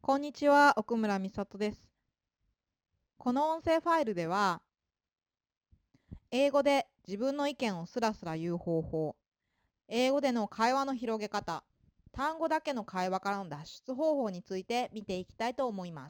こんにちは、奥村美里です。この音声ファイルでは、英語で自分の意見をスラスラ言う方法、英語での会話の広げ方、単語だけの会話からの脱出方法について見ていきたいと思います。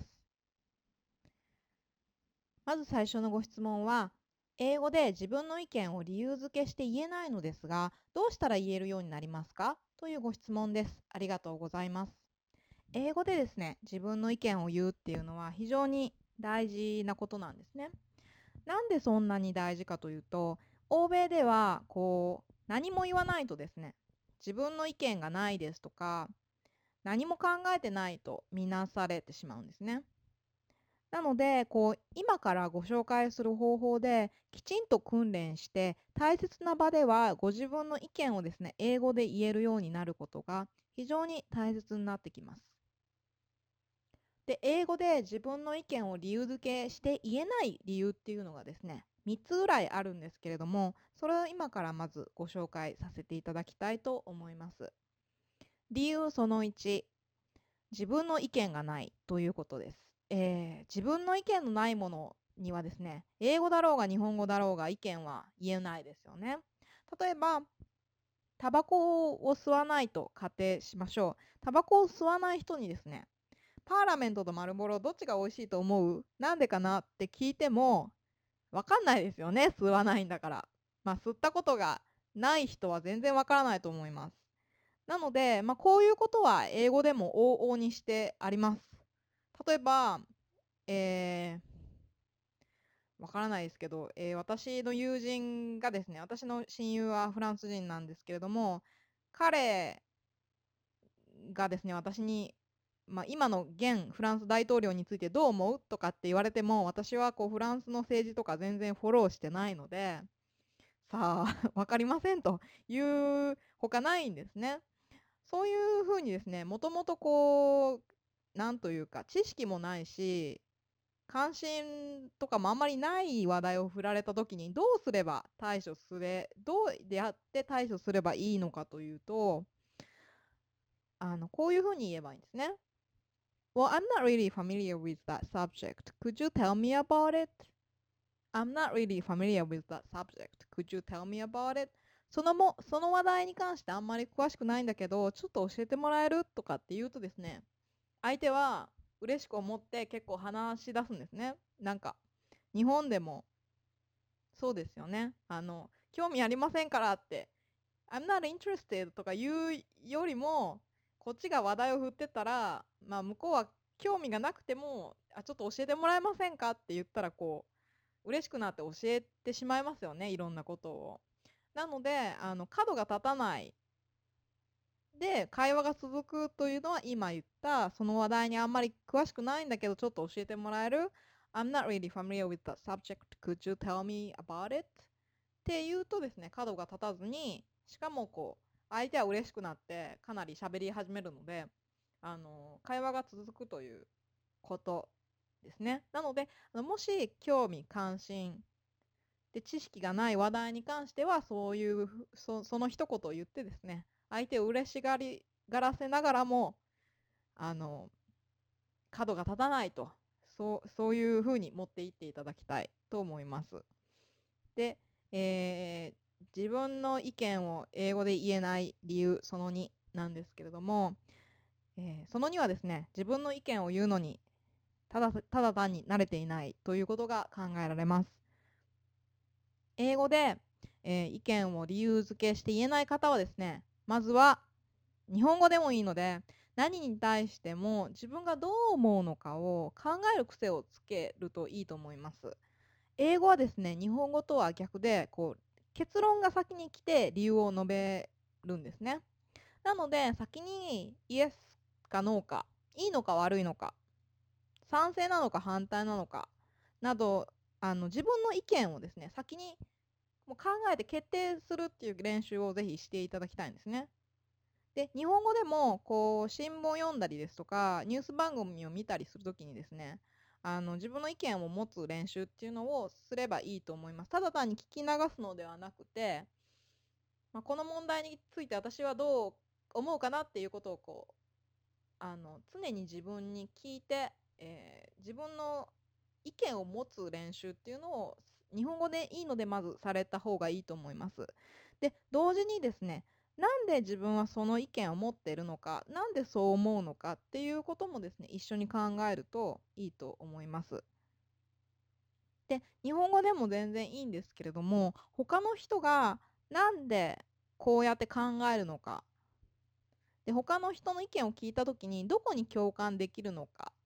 まず最初のご質問は、英語で自分の意見を理由付けして言えないのですが、どうしたら言えるようになりますかというご質問です。ありがとうございます。英語でですね、自分の意見を言うっていうのは非常に大事なことなんですね。なんでそんなに大事かというと、欧米では何も言わないとですね、自分の意見がないですとか、何も考えてないとみなされてしまうんですね。なので、今からご紹介する方法できちんと訓練して、大切な場ではご自分の意見をですね、英語で言えるようになることが非常に大切になってきます。で、英語で自分の意見を理由付けして言えない理由っていうのがですね、3つぐらいあるんですけれども、それを今からまずご紹介させていただきたいと思います。理由その1、自分の意見がないということです。自分の意見のないものにはですね、英語だろうが日本語だろうが意見は言えないですよね。例えば、タバコを吸わないと仮定しましょう。タバコを吸わない人にですね、パーラメントとマルボロどっちが美味しいと思う？なんでかなって聞いてもわかんないですよね、吸わないんだから。吸ったことがない人は全然わからないと思います。なので、こういうことは英語でも往々にしてあります。例えば、えわからないですけど、私の友人がですね、私の親友はフランス人なんですけれども、彼がですね、私に、今の現フランス大統領についてどう思うとかって言われても、私はフランスの政治とか全然フォローしてないので、さあ、わかりませんというほかないんですね。そういうふうにですね、もともとなんというか、知識もないし、関心とかもあんまりない話題を振られた時にどうやって対処すればいいのかというと、こういうふうに言えばいいんですね。Well, I'm not really familiar with that subject. Could you tell me about it? I'm not really familiar with that subject. Could you tell me about it? その話題に関してあんまり詳しくないんだけど、ちょっと教えてもらえるとかって言うとですね、相手は嬉しく思って結構話し出すんですね。なんか、日本でもそうですよね。興味ありませんからって、I'm not interested とか言うよりも、こっちが話題を振ってたら、向こうは興味がなくても、ちょっと教えてもらえませんかって言ったら、嬉しくなって教えてしまいますよね、いろんなことを。なので、角が立たない。で、会話が続くというのは今言った、その話題にあんまり詳しくないんだけど、ちょっと教えてもらえる？ I'm not really familiar with that subject. Could you tell me about it? って言うとですね、角が立たずに、しかも相手は嬉しくなってかなり喋り始めるので、会話が続くということですね。なので、もし興味関心で知識がない話題に関しては、そういうその一言を言ってですね、相手を嬉しがらせながらも、あの角が立たないと、そういうふうに持っていっていただきたいと思います。で、自分の意見を英語で言えない理由その2なんですけれども、その2はですね、自分の意見を言うのにただ単に慣れていないということが考えられます。英語で、意見を理由付けして言えない方はですね、まずは日本語でもいいので、何に対しても自分がどう思うのかを考える癖をつけるといいと思います。英語はですね、日本語とは逆で、結論が先に来て理由を述べるんですね。なので、先にイエスかノーか、いいのか悪いのか、賛成なのか反対なのか、など、自分の意見をですね、先にもう考えて決定するっていう練習をぜひしていただきたいんですね。で、日本語でも、新聞を読んだりですとか、ニュース番組を見たりするときにですね、自分の意見を持つ練習っていうのをすればいいと思います。ただ単に聞き流すのではなくて、この問題について私はどう思うかなっていうことを常に自分に聞いて、自分の意見を持つ練習っていうのを日本語でいいのでまずされた方がいいと思います。で、同時にですね、なんで自分はその意見を持っているのか、なんでそう思うのかっていうこともですね、一緒に考えるといいと思います。で、日本語でも全然いいんですけれども、他の人がなんでこうやって考えるのか、で、他の人の意見を聞いたときにどこに共感できるのか、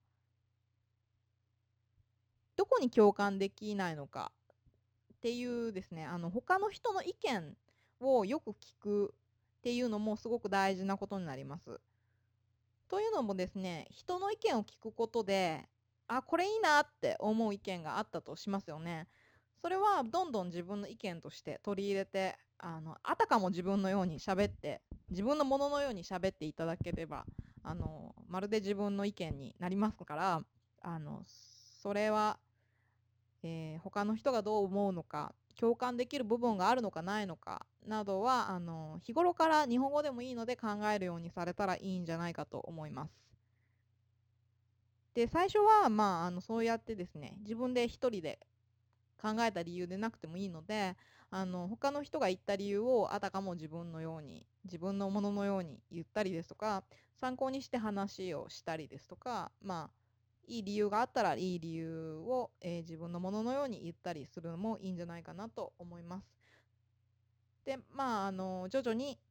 どこに共感できないのかっていうですね、他の人の意見をよく聞くっていうのもすごく大事なことになります。というのもですね、人の意見を聞くことで、あ、これいいなって思う意見があったとしますよね。それはどんどん自分の意見として取り入れて、あたかも自分のように喋って、自分のもののように喋っていただければ、まるで自分の意見になりますから、それは、他の人がどう思うのか、共感できる部分があるのかないのかなどは、日頃から日本語でもいいので考えるようにされたらいいんじゃないかと思います。で、最初は、そうやってですね、自分で一人で考えた理由でなくてもいいので、他の人が言った理由をあたかも自分のように、自分のもののように言ったりですとか、参考にして話をしたりですとか、いい理由があったらいい理由を、自分のもののように言ったりするのもいいんじゃないかなと思います。で、徐々に、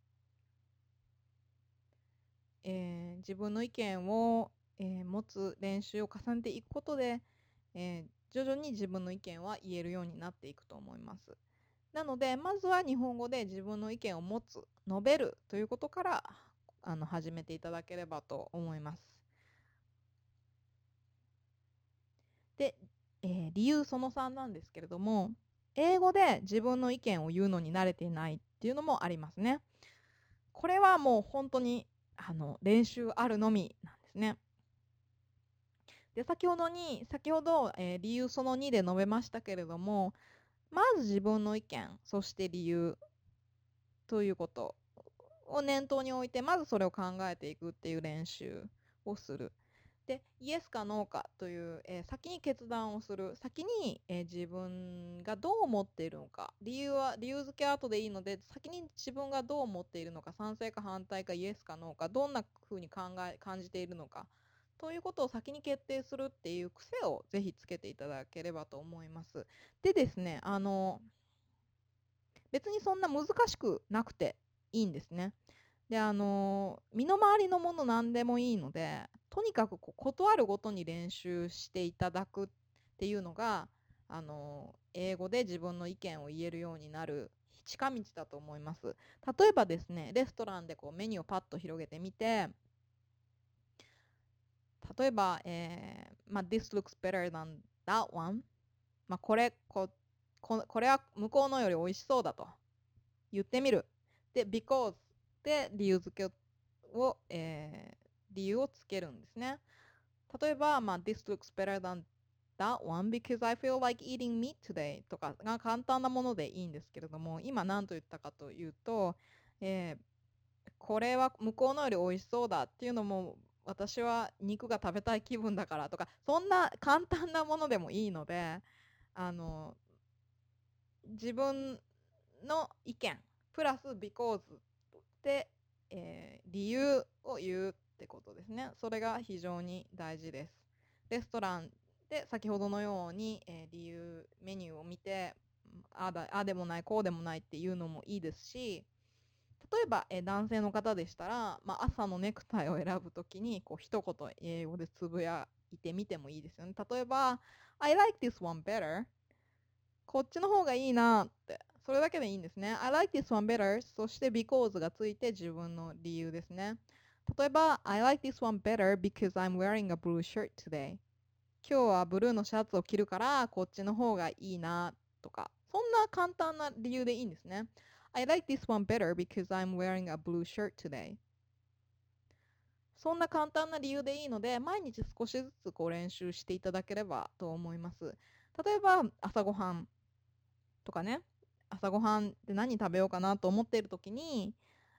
自分の意見を、持つ練習を重ねていくことで、徐々に自分の意見は言えるようになっていくと思います。なので、まずは日本語で自分の意見を持つ、述べるということから始めていただければと思います。で、理由その3なんですけれども、英語で自分の意見を言うのに慣れていないっていうのもありますね。これはもう本当に練習あるのみなんですね。で、先ほど、理由その2で述べましたけれども、まず自分の意見、そして理由ということを念頭に置いて、まずそれを考えていくっていう練習をする。で、イエスかノーかという、先に決断をする。先に、自分がどう思っているのか。理由付け後でいいので、先に自分がどう思っているのか、賛成か反対か、イエスかノーか、どんな風に感じているのか。ということを先に決定するっていう癖をぜひつけていただければと思います。でですね、別にそんな難しくなくていいんですね。で、身の回りのもの何でもいいので、とにかく断るごとに練習していただくっていうのが、英語で自分の意見を言えるようになる近道だと思います。例えばですね、レストランでメニューをパッと広げてみて、例えば、this looks better than that one。これは向こうのより美味しそうだと言ってみる。で、because で理由をつけるんですね。例えば、this looks better than that one because I feel like eating meat today とかが簡単なものでいいんですけれども、今何と言ったかというと、これは向こうのより美味しそうだっていうのも、私は肉が食べたい気分だからとか、そんな簡単なものでもいいので、あの、自分の意見、プラス because で、理由を言うってことですね。それが非常に大事です。レストランで先ほどのように、メニューを見て、あでもない、こうでもないっていうのもいいですし、例えば、男性の方でしたら、朝のネクタイを選ぶときに一言英語でつぶやいてみてもいいですよね。例えば、I like this one better。こっちの方がいいなって。それだけでいいんですね。I like this one better。そして because がついて自分の理由ですね。例えば、I like this one better because I'm wearing a blue shirt today。今日はブルーのシャツを着るからこっちの方がいいなとか。そんな簡単な理由でいいんですね。I like this one better because I'm wearing a blue shirt today。そんな簡単な理由でいいので、毎日少しずつ練習していただければと思います。例えば、朝ごはんとかね、朝ごはんで何食べようかなと思っている時に、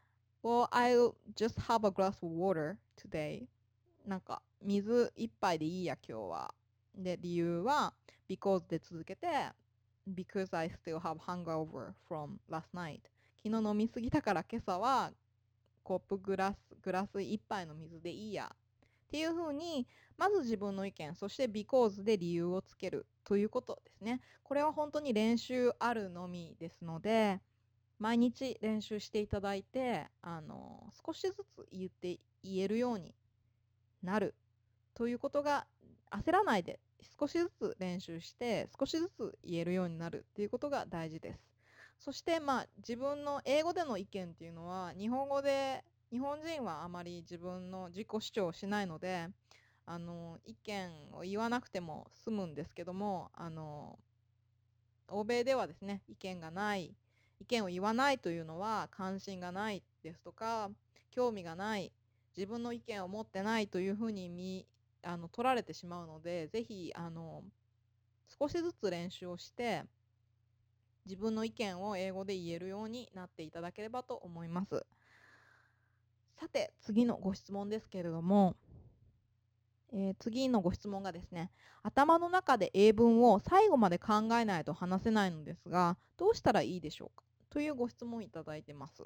Well, I'll just have a glass of water today. なんか、水一杯でいいや、今日は。で、理由は、because で続けて、because I still have hangover from last night. 昨日飲みすぎたから今朝はグラス一杯の水でいいや。っていう風に、まず自分の意見、そして because で理由をつけるということですね。これは本当に練習あるのみですので、毎日練習していただいて、少しずつ言えるようになるということが、焦らないで少しずつ練習して少しずつ言えるようになるっていうことが大事です。そして自分の英語での意見っていうのは日本人はあまり自分の自己主張をしないので意見を言わなくても済むんですけども欧米ではですね意見を言わないというのは関心がないですとか興味がない自分の意見を持ってないというふうに取られてしまうのでぜひ少しずつ練習をして自分の意見を英語で言えるようになっていただければと思います。さて次のご質問ですけれども、次のご質問がですね、頭の中で英文を最後まで考えないと話せないのですがどうしたらいいでしょうかというご質問をいただいてます。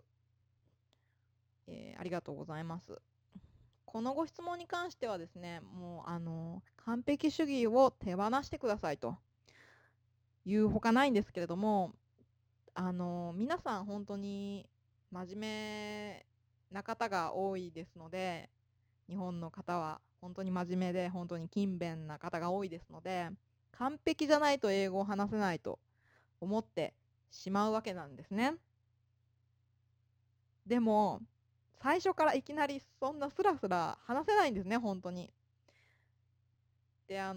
ありがとうございます。このご質問に関してはですね、もう完璧主義を手放してくださいというほかないんですけれども、皆さん本当に真面目な方が多いですので、日本の方は本当に真面目で本当に勤勉な方が多いですので、完璧じゃないと英語を話せないと思ってしまうわけなんですね。でも最初からいきなりそんなスラスラ話せないんですね、本当に。で、ア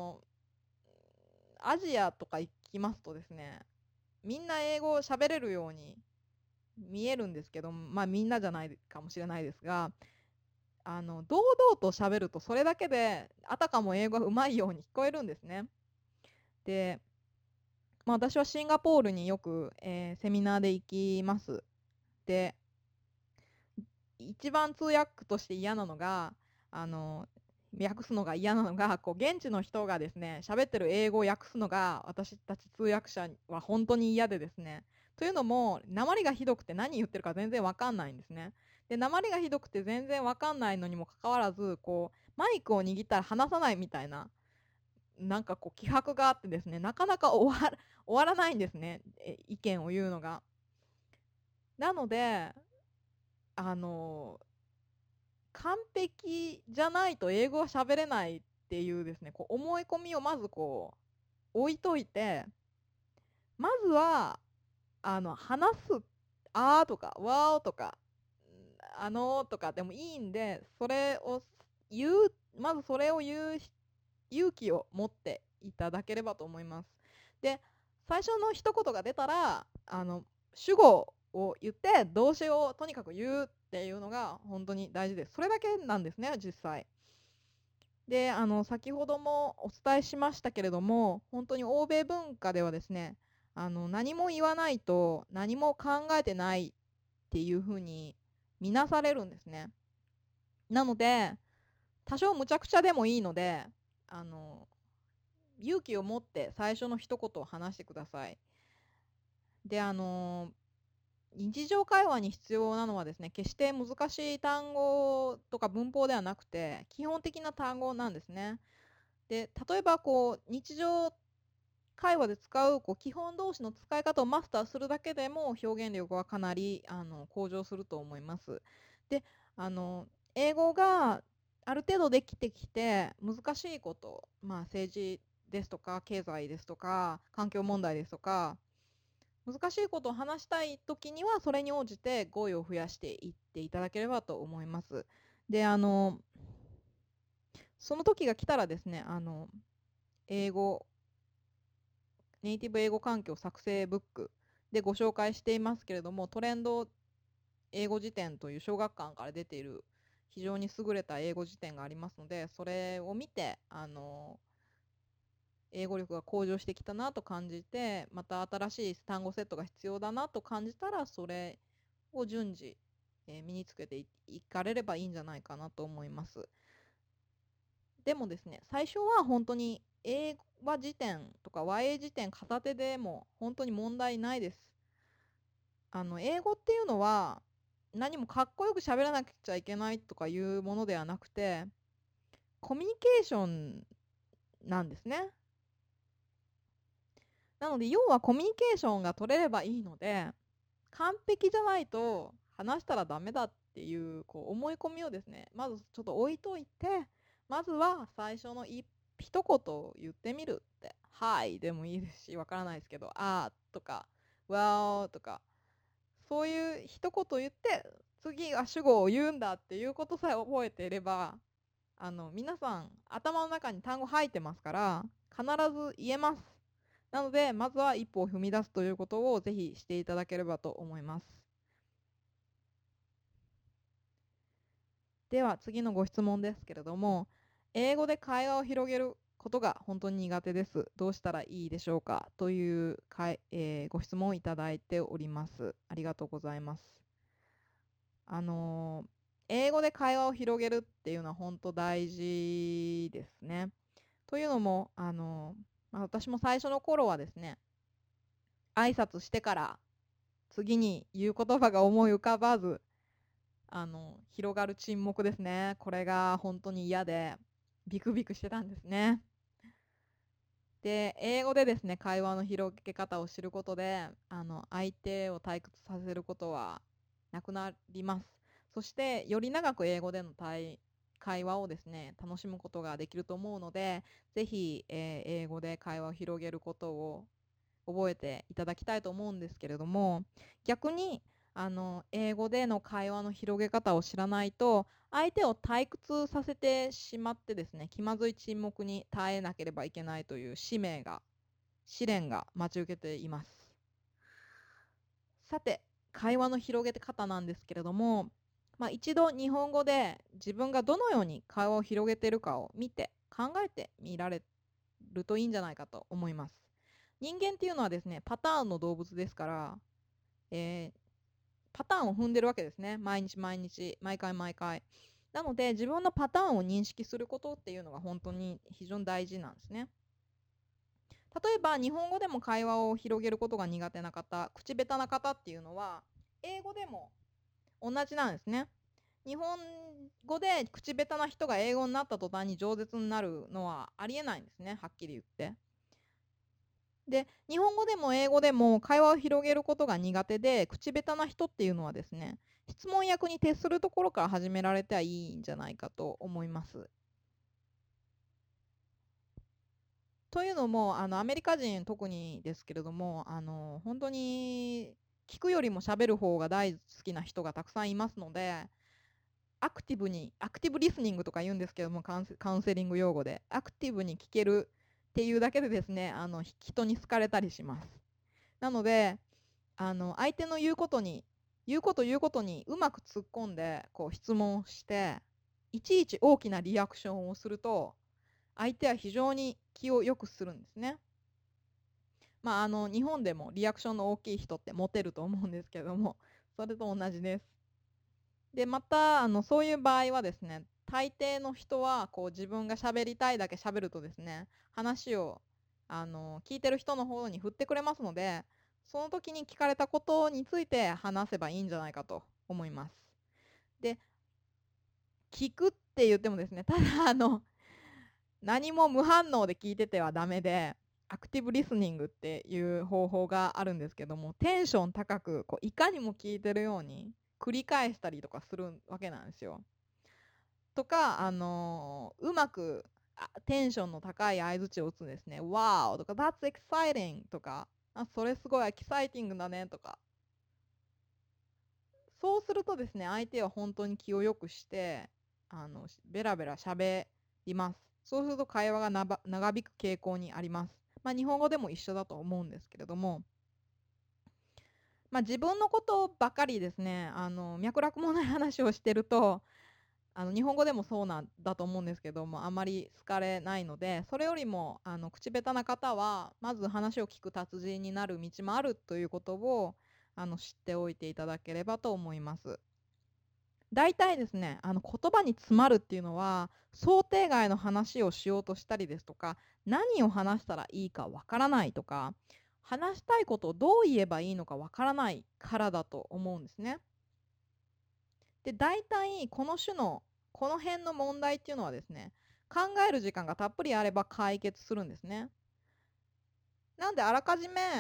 ジアとか行きますとですね、みんな英語を喋れるように見えるんですけど、みんなじゃないかもしれないですが、堂々と喋るとそれだけであたかも英語が上手いように聞こえるんですね。で、私はシンガポールによく、セミナーで行きます。で、一番通訳として嫌なのが、訳すのが嫌なのが、現地の人がですね、喋ってる英語を訳すのが、私たち通訳者は本当に嫌でですね。というのも、訛りがひどくて何言ってるか全然わかんないんですね。で、訛りがひどくて全然わかんないのにもかかわらず、マイクを握ったら話さないみたいな、気迫があってですね、なかなか終わらないんですね、意見を言うのが。なので、あの完璧じゃないと英語は喋れないっていうですね、思い込みをまず置いといて、まずは話すあーとかわーとかとかでもいいんで、それをまずそれを言う勇気を持っていただければと思います。で、最初の一言が出たら主語を言って動詞をとにかく言うっていうのが本当に大事です。それだけなんですね、実際。で、先ほどもお伝えしましたけれども、本当に欧米文化ではですね、何も言わないと何も考えてないっていうふうに見なされるんですね。なので、多少無茶苦茶でもいいので、勇気を持って最初の一言を話してください。で、日常会話に必要なのはですね、決して難しい単語とか文法ではなくて、基本的な単語なんですね。で、例えば日常会話で使う基本動詞の使い方をマスターするだけでも表現力はかなり向上すると思います。で、英語がある程度できてきて難しいこと、政治ですとか経済ですとか環境問題ですとか難しいことを話したい時にはそれに応じて語彙を増やしていっていただければと思います。で、その時が来たらですね、英語ネイティブ英語環境作成ブックでご紹介していますけれども、トレンド英語辞典という小学館から出ている非常に優れた英語辞典がありますので、それを見て英語力が向上してきたなと感じて、また新しい単語セットが必要だなと感じたらそれを順次、 身につけていかれればいいんじゃないかなと思います。でもですね、最初は本当に英和辞典とか和英辞典片手でも本当に問題ないです。英語っていうのは何もかっこよく喋らなくちゃいけないとかいうものではなくて、コミュニケーションなんですね。なので要はコミュニケーションが取れればいいので、完璧じゃないと話したらダメだっていう思い込みをですね、まずちょっと置いといて、まずは最初の一言言ってみるって、はいでもいいですし、わからないですけど、あーとか、well とか、そういう一言言って、次は主語を言うんだっていうことさえ覚えていれば、皆さん頭の中に単語入ってますから、必ず言えます。なので、まずは一歩を踏み出すということをぜひしていただければと思います。では次のご質問ですけれども、英語で会話を広げることが本当に苦手です。どうしたらいいでしょうかというご質問をいただいております。ありがとうございます。英語で会話を広げるっていうのは本当大事ですね。というのも、私も最初の頃はですね、挨拶してから次に言う言葉が思い浮かばず、広がる沈黙ですね。これが本当に嫌で、ビクビクしてたんですね。で、英語でですね、会話の広げ方を知ることで、相手を退屈させることはなくなります。そして、より長く英語での会話をですね、楽しむことができると思うので、ぜひ、英語で会話を広げることを覚えていただきたいと思うんですけれども、逆に英語での会話の広げ方を知らないと、相手を退屈させてしまってですね、気まずい沈黙に耐えなければいけないという試練が待ち受けています。さて、会話の広げ方なんですけれども、一度日本語で自分がどのように会話を広げているかを見て考えてみられるといいんじゃないかと思います。人間っていうのはですね、パターンの動物ですから、パターンを踏んでるわけですね。毎日毎日、毎回毎回。なので、自分のパターンを認識することっていうのが本当に非常に大事なんですね。例えば、日本語でも会話を広げることが苦手な方、口下手な方っていうのは、英語でも同じなんですね。日本語で口下手な人が英語になった途端に饒舌になるのはありえないんですね、はっきり言って。で、日本語でも英語でも会話を広げることが苦手で、口下手な人っていうのはですね、質問役に徹するところから始められてはいいんじゃないかと思います。というのも、アメリカ人特にですけれども、本当に聞くよりも喋る方が大好きな人がたくさんいますので、アクティブリスニングとか言うんですけども、カウンセリング用語で、アクティブに聞けるっていうだけでですね、人に好かれたりします。なので、相手の言うことにうまく突っ込んで、質問して、いちいち大きなリアクションをすると、相手は非常に気を良くするんですね。日本でもリアクションの大きい人ってモテると思うんですけども、それと同じです。で、また、そういう場合はですね、大抵の人は、自分が喋りたいだけ喋るとですね、話を、聞いてる人の方に振ってくれますので、その時に聞かれたことについて話せばいいんじゃないかと思います。で、聞くって言ってもですね、ただ、何も無反応で聞いててはダメで、アクティブリスニングっていう方法があるんですけども、テンション高く、いかにも聞いてるように繰り返したりとかするわけなんですよ。とか、うまくテンションの高い相槌を打つんですね。Wow! とか、That's exciting! とか、それすごいエキサイティングだねとか。そうするとですね、相手は本当に気を良くして、ベラベラ喋ります。そうすると会話が長引く傾向にあります。日本語でも一緒だと思うんですけれども、自分のことばかりですね、脈絡もない話をしてると、日本語でもそうなんだと思うんですけども、あまり好かれないので、それよりも口下手な方はまず話を聞く達人になる道もあるということを知っておいていただければと思います。 大体ですね、言葉に詰まるっていうのは、想定外の話をしようとしたりですとか、何を話したらいいかわからないとか、話したいことをどう言えばいいのかわからないからだと思うんですね。で、大体このこの辺の問題っていうのはですね、考える時間がたっぷりあれば解決するんですね。なんであらかじめ、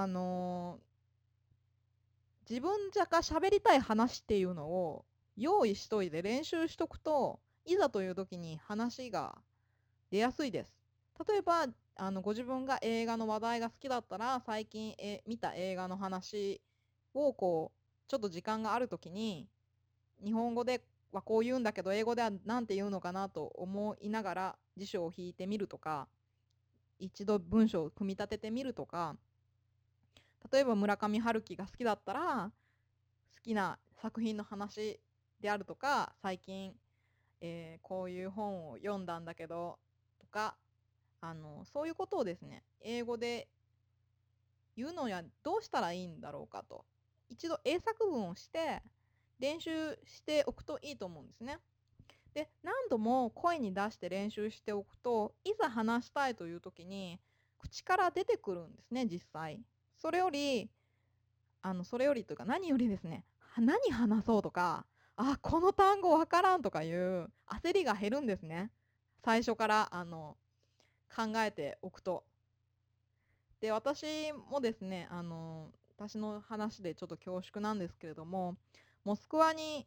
自分じゃが喋りたい話っていうのを用意しといて練習しとくと、いざという時に話が出やすいです。例えば、ご自分が映画の話題が好きだったら、最近見た映画の話をちょっと時間がある時に、日本語ではこう言うんだけど、英語では何て言うのかなと思いながら辞書を引いてみるとか、一度文章を組み立ててみるとか、例えば村上春樹が好きだったら、好きな作品の話であるとか、最近、こういう本を読んだんだけど、とか、そういうことをですね、英語で言うのにはどうしたらいいんだろうかと。一度英作文をして練習しておくといいと思うんですね。で、何度も声に出して練習しておくと、いざ話したいという時に口から出てくるんですね、実際。それより、それよりというか何よりですね、何話そうとか、あ、この単語わからんとかいう焦りが減るんですね。最初から考えておくと。で、私もですね、私の話でちょっと恐縮なんですけれども、モスクワに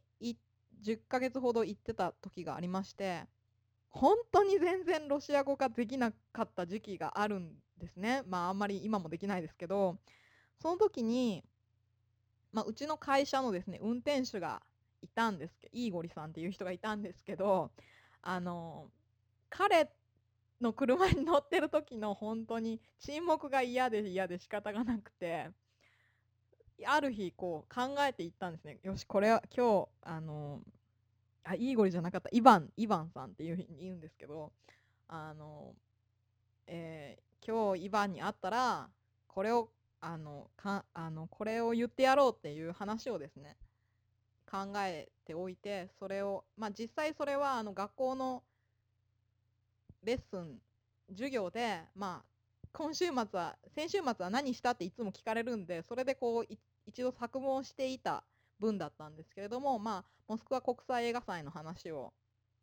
10ヶ月ほど行ってた時がありまして、本当に全然ロシア語ができなかった時期があるんですね。まあ、あんまり今もできないですけど、その時に、うちの会社のですね、運転手がいたんですけど、イーゴリさんっていう人がいたんですけど、あの、彼の車に乗ってる時の本当に沈黙が嫌で嫌で仕方がなくて、ある日考えていったんですね。よし、これは今日、イーゴリじゃなかった、イバンさんっていうふうに言うんですけど、あの、今日イバンに会ったら、これを、これを言ってやろうっていう話をですね、考えておいて、それを、実際それは学校のレッスン、授業で、先週末は何したっていつも聞かれるんで、それで一度作文をしていた文だったんですけれども、モスクワ国際映画祭の話を、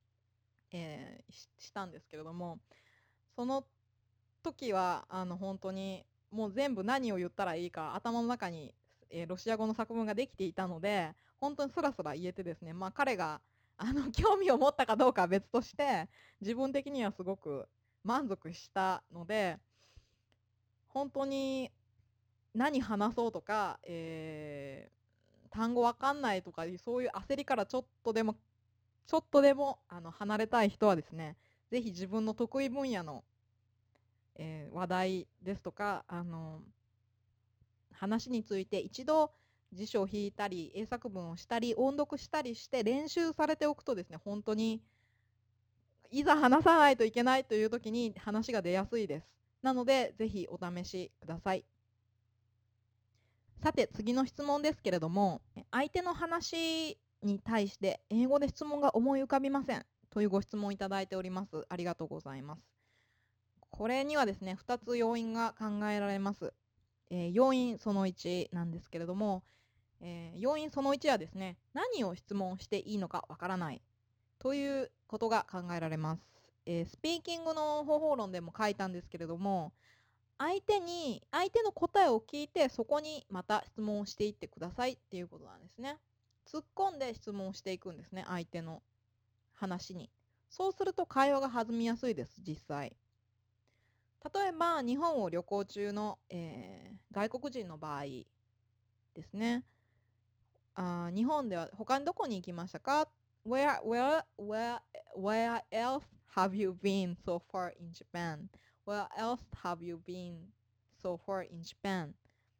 したんですけれども、その時は、本当に、もう全部何を言ったらいいか、頭の中に、ロシア語の作文ができていたので、本当にスラスラ言えてですね、彼が、興味を持ったかどうかは別として、自分的にはすごく満足したので、本当に何話そうとか、単語わかんないとかいう、そういう焦りからちょっとでも、離れたい人はですね、ぜひ自分の得意分野の話題ですとか、話について一度辞書を引いたり、英作文をしたり、音読したりして練習されておくとですね、本当にいざ話さないといけないという時に話が出やすいです。なので、ぜひお試しください。さて、次の質問ですけれども、相手の話に対して英語で質問が思い浮かびませんというご質問をいただいております。ありがとうございます。これにはですね、2つ要因が考えられます。要因その1なんですけれども、要因その1はですね、何を質問していいのかわからないということが考えられます。スピーキングの方法論でも書いたんですけれども、相手の答えを聞いて、そこにまた質問をしていってくださいっていうことなんですね。突っ込んで質問していくんですね、相手の話に。そうすると会話が弾みやすいです、実際。例えば、日本を旅行中の、外国人の場合ですね。日本では他にどこに行きましたか？ Where else have you been so far in Japan? Where else have you been so far in Japan?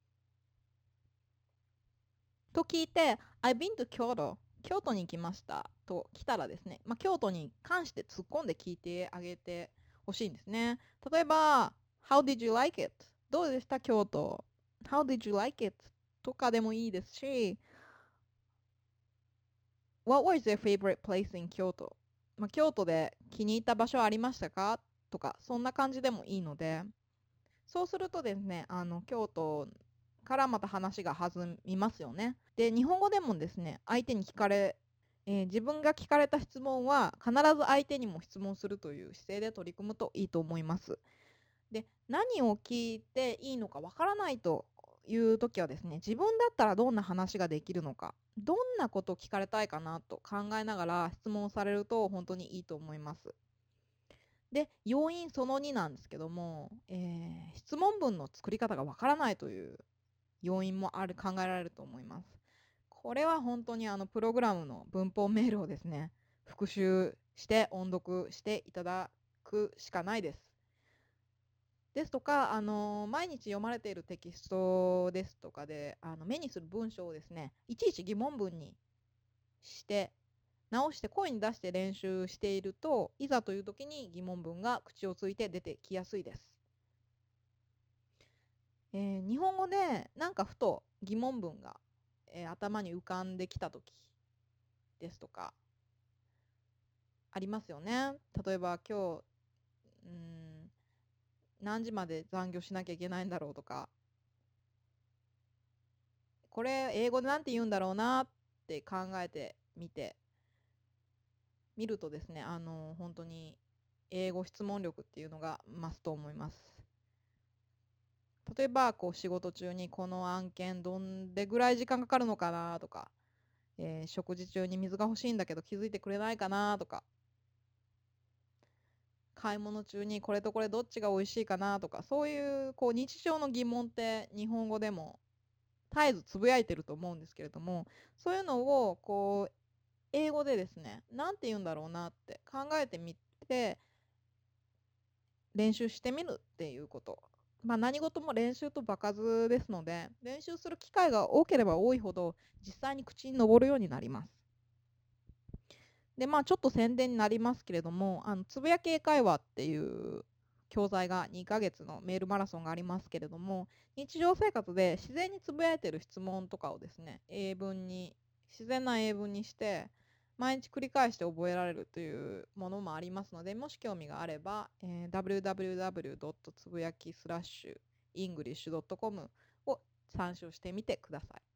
と聞いて、I've been to Kyoto. 京都に行きましたと来たらですね、京都に関して突っ込んで聞いてあげてほしいんですね。例えば、How did you like it? どうでした京都？ How did you like it? とかでもいいですし、 What was your favorite place in 京都？京都で気に入った場所ありましたかとか、そんな感じでもいいので、そうするとですね、京都からまた話が弾みますよね。で、日本語でもですね、相手に聞かれ、自分が聞かれた質問は必ず相手にも質問するという姿勢で取り組むといいと思います。で、何を聞いていいのかわからないという時はですね、自分だったらどんな話ができるのか、どんなことを聞かれたいかなと考えながら質問されると本当にいいと思います。で、要因その2なんですけども、質問文の作り方がわからないという要因も考えられると思います。これは本当にプログラムの文法メールをですね、復習して音読していただくしかないです。ですとか、毎日読まれているテキストですとかで、目にする文章をですね、いちいち疑問文にして直して声に出して練習していると、いざという時に疑問文が口をついて出てきやすいです。日本語でなんかふと疑問文が、頭に浮かんできた時ですとかありますよね。例えば今日何時まで残業しなきゃいけないんだろうとか、これ英語でなんて言うんだろうなって考えてみるとですね、本当に英語質問力っていうのが増すと思います。例えば仕事中にこの案件どんでぐらい時間かかるのかなとか、食事中に水が欲しいんだけど気づいてくれないかなとか、買い物中にこれとこれどっちが美味しいかなとか、そういう日常の疑問って日本語でも絶えずつぶやいてると思うんですけれども、そういうのを英語でですね、なんて言うんだろうなって考えてみて練習してみるっていうこと。何事も練習と場数ですので、練習する機会が多ければ多いほど実際に口に上るようになります。で、ちょっと宣伝になりますけれども、つぶやき英会話っていう教材が2ヶ月のメールマラソンがありますけれども、日常生活で自然につぶやいている質問とかをですね、自然な英文にして、毎日繰り返して覚えられるというものもありますので、もし興味があれば、www. つぶやき/english.com を参照してみてください。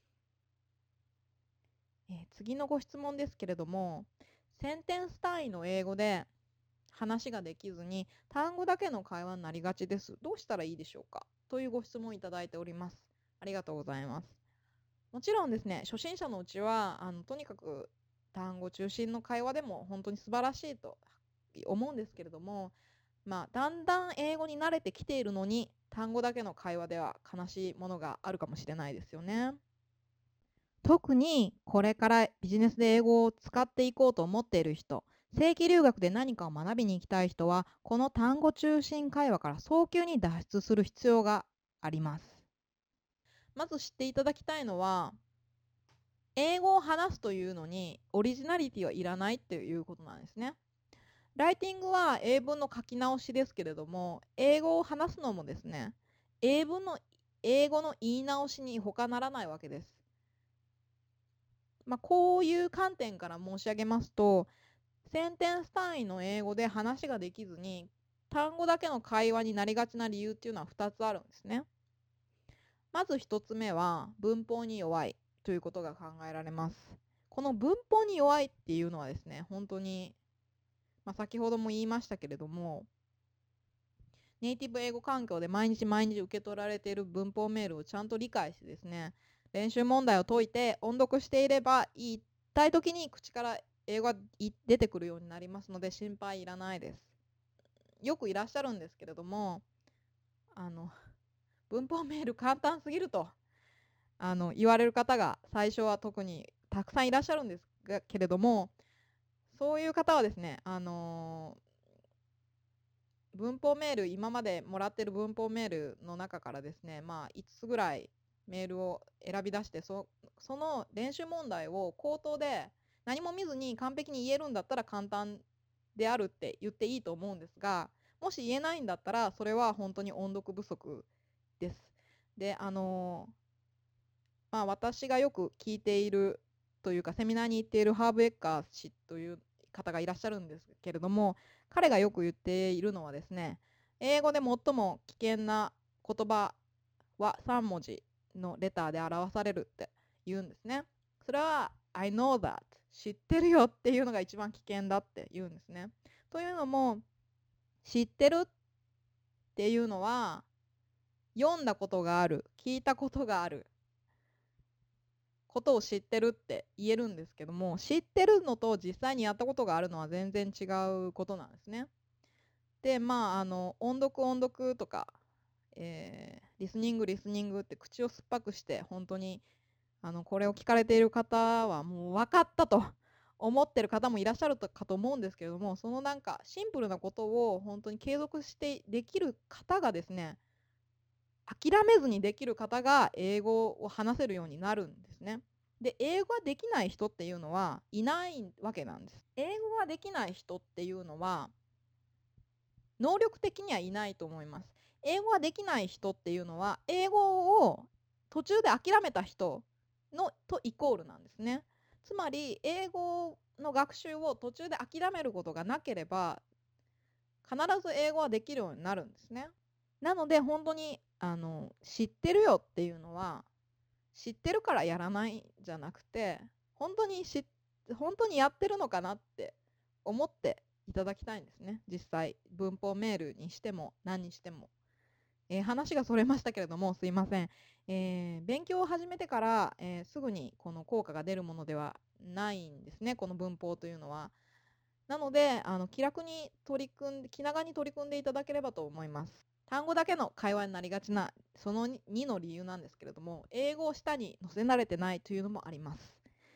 次のご質問ですけれども、センテンス単位の英語で話ができずに単語だけの会話になりがちです。どうしたらいいでしょうかというご質問をいただいております。ありがとうございます。もちろんですね、初心者のうちはとにかく単語中心の会話でも本当に素晴らしいと思うんですけれども、だんだん英語に慣れてきているのに単語だけの会話では悲しいものがあるかもしれないですよね。特にこれからビジネスで英語を使っていこうと思っている人、正規留学で何かを学びに行きたい人は、この単語中心会話から早急に脱出する必要があります。まず知っていただきたいのは、英語を話すというのにオリジナリティはいらないっていうことなんですね。ライティングは英文の書き直しですけれども、英語を話すのもですね、英語の言い直しに他ならないわけです。こういう観点から申し上げますと、センテンス単位の英語で話ができずに単語だけの会話になりがちな理由っていうのは2つあるんですね。まず1つ目は文法に弱いということが考えられます。この文法に弱いっていうのはですね、本当に、先ほども言いましたけれども、ネイティブ英語環境で毎日毎日受け取られている文法メールをちゃんと理解してですね、練習問題を解いて音読していれば言いたい時に口から英語が出てくるようになりますので心配いらないです。よくいらっしゃるんですけれども、文法メール簡単すぎると言われる方が最初は特にたくさんいらっしゃるんですけれども、そういう方はですね、文法メール、今までもらってる文法メールの中からですね、5つぐらいメールを選び出して、その練習問題を口頭で何も見ずに完璧に言えるんだったら簡単であるって言っていいと思うんですが、もし言えないんだったらそれは本当に音読不足です。で、私がよく聞いているというかセミナーに行っているハーブ・エッカー氏という方がいらっしゃるんですけれども、彼がよく言っているのはですね、英語で最も危険な言葉は3文字のレターで表されるって言うんですね。それは I know that 知ってるよっていうのが一番危険だって言うんですね。というのも、知ってるっていうのは読んだことがある、聞いたことがあることを知ってるって言えるんですけども、知ってるのと実際にやったことがあるのは全然違うことなんですね。で、音読とか、リスニングって口を酸っぱくして本当にこれを聞かれている方はもう分かったと思ってる方もいらっしゃるかと思うんですけれども、そのなんかシンプルなことを本当に継続してできる方がですね、諦めずにできる方が英語を話せるようになるんですね。で、英語ができない人っていうのはいないわけなんです。英語ができない人っていうのは能力的にはいないと思います。英語ができない人っていうのは英語を途中で諦めた人とイコールなんですね。つまり英語の学習を途中で諦めることがなければ必ず英語はできるようになるんですね。なので本当に知ってるよっていうのは知ってるからやらないんじゃなくて、本当にやってるのかなって思っていただきたいんですね。実際文法メールにしても何にしても、話がそれましたけれどもすいません。勉強を始めてから、すぐにこの効果が出るものではないんですね、この文法というのは。なので気長に取り組んでいただければと思います。単語だけの会話になりがちなその2の理由なんですけれども、英語を舌に乗せ慣れてないというのもあります。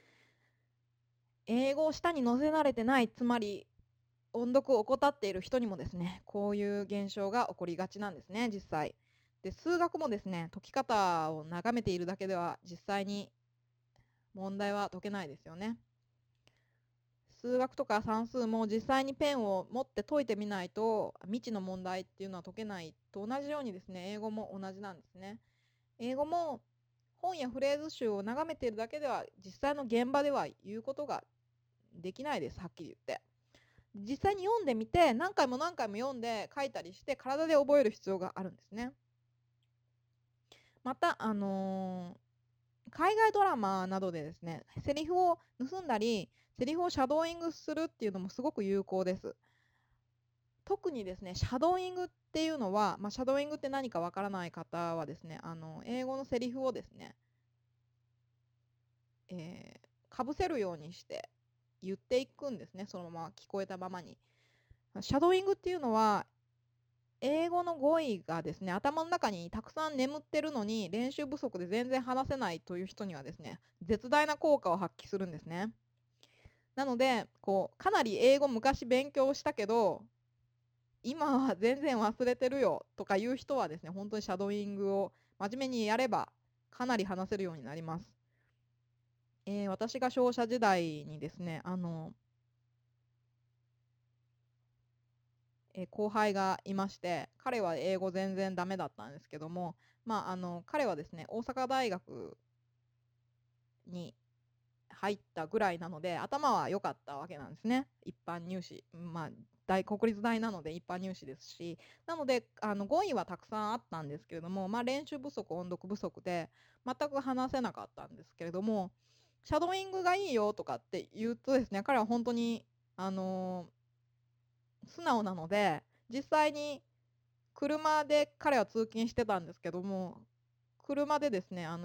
英語を舌に乗せ慣れてない、つまり音読を怠っている人にもですね、こういう現象が起こりがちなんですね、実際。で、数学もですね、解き方を眺めているだけでは実際に問題は解けないですよね。数学とか算数も実際にペンを持って解いてみないと未知の問題っていうのは解けないと同じようにですね、英語も同じなんですね。英語も本やフレーズ集を眺めているだけでは実際の現場では言うことができないです、はっきり言って。実際に読んでみて何回も読んで書いたりして体で覚える必要があるんですね。また海外ドラマなどでですね、セリフを盗んだりセリフをシャドーイングするっていうのもすごく有効です。特にですね、シャドーイングっていうのは、シャドーイングって何かわからない方はですね、英語のセリフをですね、かぶせるようにして言っていくんですね、そのまま聞こえたままに。シャドーイングっていうのは、英語の語彙がですね、頭の中にたくさん眠ってるのに練習不足で全然話せないという人にはですね、絶大な効果を発揮するんですね。なので、かなり英語昔勉強したけど、今は全然忘れてるよとかいう人はですね、本当にシャドーイングを真面目にやればかなり話せるようになります。私が商社時代にですね、後輩がいまして、彼は英語全然ダメだったんですけども、彼はですね、大阪大学に入ったぐらいなので、頭は良かったわけなんですね。一般入試。国立大なので一般入試ですし、なので、語彙はたくさんあったんですけれども、練習不足、音読不足で、全く話せなかったんですけれども、シャドーイングがいいよとかって言うとですね、彼は本当に、素直なので、実際に車で彼は通勤してたんですけども、車でですね、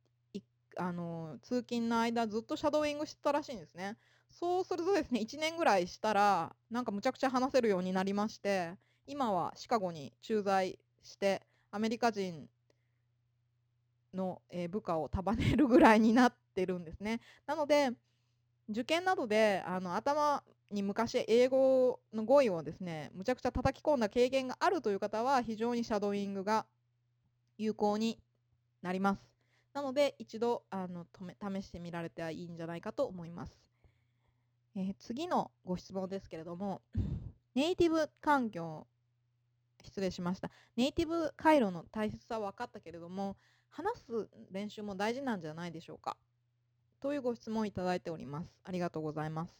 通勤の間ずっとシャドーイングしてたらしいんですね。そうするとですね、1年ぐらいしたら、なんかむちゃくちゃ話せるようになりまして、今はシカゴに駐在して、アメリカ人の、部下を束ねるぐらいになってるんですね。なので、受験などで頭に昔英語の語彙をですね、むちゃくちゃ叩き込んだ経験があるという方は、非常にシャドーイングが有効になります。なので、一度試してみられてはいいんじゃないかと思います。次のご質問ですけれども、ネイティブ環境、失礼しました。ネイティブ回路の大切さは分かったけれども、話す練習も大事なんじゃないでしょうか。 というご質問をいただいております。ありがとうございます。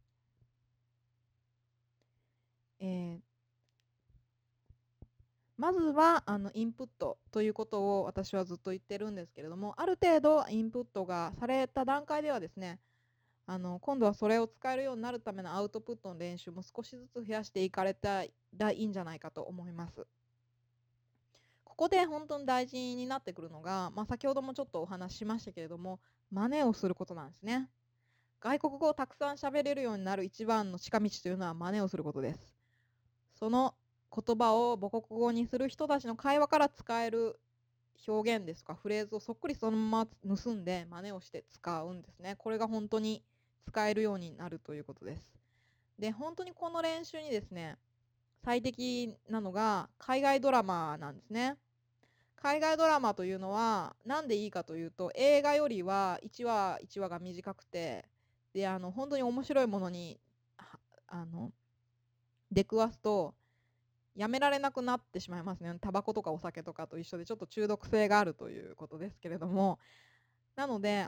まずはインプットということを私はずっと言ってるんですけれども、ある程度インプットがされた段階ではですね、今度はそれを使えるようになるためのアウトプットの練習も少しずつ増やしていかれたらいいんじゃないかと思います。ここで本当に大事になってくるのが、先ほどもちょっとお話ししましたけれども、真似をすることなんですね。外国語をたくさん喋れるようになる一番の近道というのは真似をすることです。その言葉を母国語にする人たちの会話から使える表現ですとかフレーズをそっくりそのまま盗んで真似をして使うんですね。これが本当に使えるようになるということです。で、本当にこの練習にですね、最適なのが海外ドラマなんですね。海外ドラマというのはなんでいいかというと、映画よりは1話1話が短くて、で、本当に面白いものにあの出くわすとやめられなくなってしまいますね。タバコとかお酒とかと一緒でちょっと中毒性があるということですけれども、なので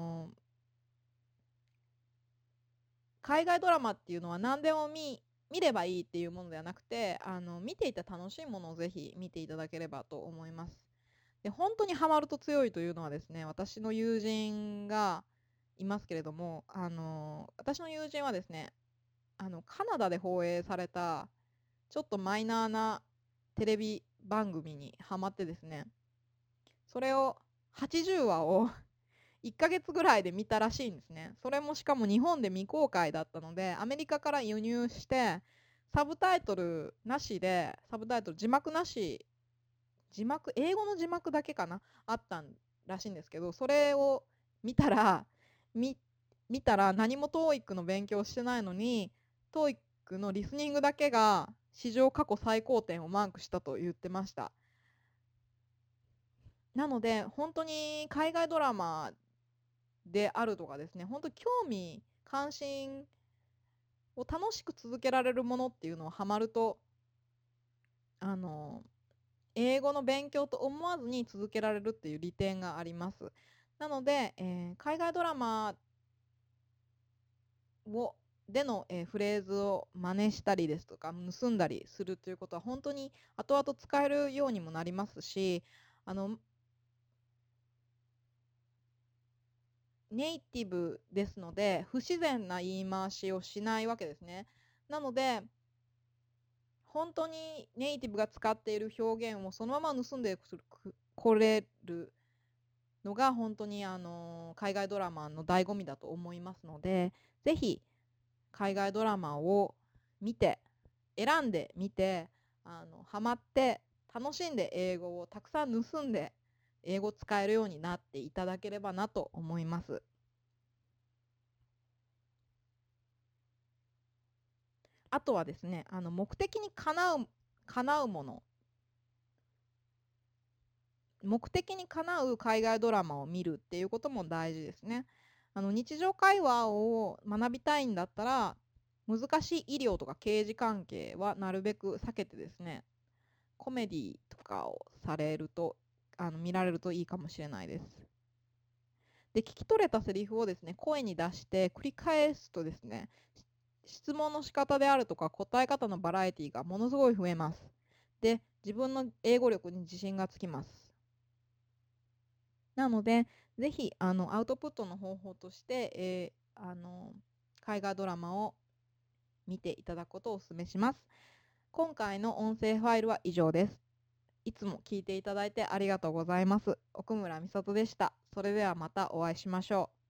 海外ドラマっていうのは何でも見ればいいっていうものではなくて、見ていて楽しいものをぜひ見ていただければと思います。で、本当にハマると強いというのはですね、私の友人がいますけれども、私の友人はですね、カナダで放映されたちょっとマイナーなテレビ番組にハマってですね、それを80話を1ヶ月ぐらいで見たらしいんですね。それもしかも日本で未公開だったので、アメリカから輸入して、サブタイトルなしで、サブタイトル字幕なし、英語の字幕だけかなあったらしいんですけど、それを見たら、見たら何も TOEIC の勉強してないのに、TOEIC のリスニングだけが史上過去最高点をマークしたと言ってました。なので、本当に海外ドラマであるとかですね、本当興味、関心を楽しく続けられるものっていうのをハマると、あの、英語の勉強と思わずに続けられるっていう利点があります。なので、海外ドラマでの、フレーズを真似したりですとか、盗んだりするということは本当に後々使えるようにもなりますし、ネイティブですので、不自然な言い回しをしないわけですね。なので、本当にネイティブが使っている表現をそのまま盗んでこれるのが本当に海外ドラマの醍醐味だと思いますので、ぜひ海外ドラマを見て、選んでみて、ハマって楽しんで英語をたくさん盗んで英語使えるようになっていただければなと思います。あとはですね、目的にかなうもの、目的にかなう海外ドラマを見るっていうことも大事ですね。日常会話を学びたいんだったら、難しい医療とか刑事関係はなるべく避けてですね、コメディとかをされると、見られるといいかもしれないです。で、聞き取れたセリフをですね、声に出して繰り返すとですね、質問の仕方であるとか答え方のバラエティがものすごい増えます。で、自分の英語力に自信がつきます。なので、ぜひアウトプットの方法として、海外ドラマを見ていただくことをお勧めします。今回の音声ファイルは以上です。いつも聞いていただいてありがとうございます。奥村美里でした。それではまたお会いしましょう。